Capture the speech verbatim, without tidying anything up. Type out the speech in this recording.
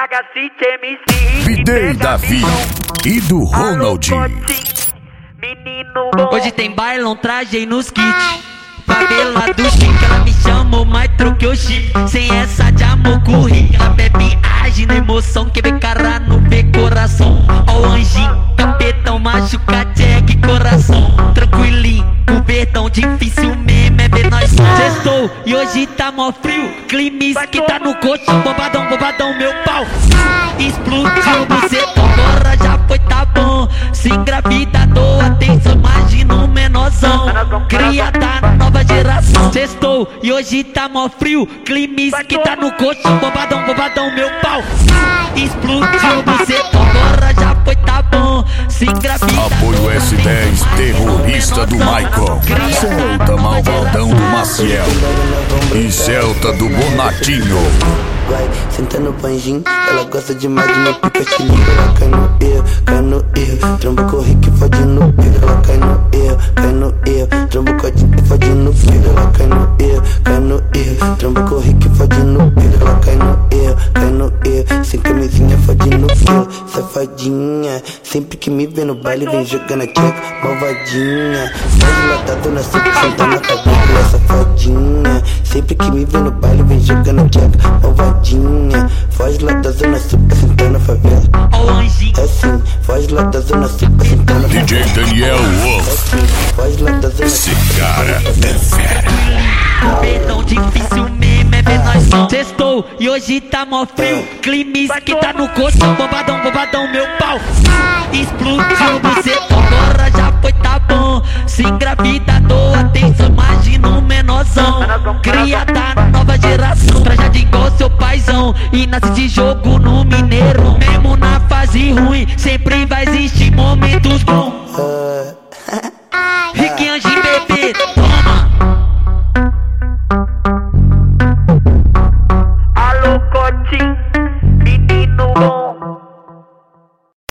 H City M C V D Davi e do Ronald. Menino bom. Hoje tem bailão, trajei nos kits. Favela do chique, ela me chamou, mas troquei o chip. Sem essa de amor corri. Ela bebe, age na emoção, que vê cara, não vê coração. Ó o anjinho, capetão, machuca, check, coração. Tranquilinho, cobertão, difícil mesmo é ver nós. Sextou e hoje tá mó frio. Climes que tá no colchão, bobadão, bobadão, meu pau explodiu, bucetão, agora já foi, tá bom. Se engravida, dou atenção, imagina um menorzão. Criada nova geração. Sextou e hoje tá mó frio. Climes que tá no colchão, bobadão, bobadão, meu pau explodiu, bucetão, agora já foi, tá bom. Se engravida. Apoio S dez, terrorista do Michael. Celta malvadão do Maciel e Celta do Bonatinho. Vai, senta no panjinho, ela gosta demais do meu pica chilinho. Ela cai no erro, cai no erro, tromba corre que fode no piro. Ela cai no erro, cai no erro, tromba corre que fode no piro. Ela cai no erro, cai no erro, tromba corre que fode no piro. Ela cai no erro, cai no erro, sem camisinha fode no piro. Safadinha, sempre que me vê no baile vem jogando a tcheca, malvadinha. Faz latado na suca, senta na cabela, safadinha. Sempre que me vê no baile vem jogando a tcheca, malvadinha. Foge lá da zona sul, sentando na favela. É assim, foge lá da zona sul, sentando na favela. D J Daniel Wolf. É assim, foge lá da zona sul. Esse cara é fera. Perdão difícil mesmo é ver nós. Sextou e hoje tá mó frio. Climes que tá no colchão, bobadão, bobadão, meu pau explodiu, bucetão, agora já foi, tá bom. Se engravida, dou atenção, imagina um menorzão. Criada nova geração, trajado igual seu paizão. E nasce de jogo no Mineiro. Mesmo na fase ruim, sempre vai existir momentos bons.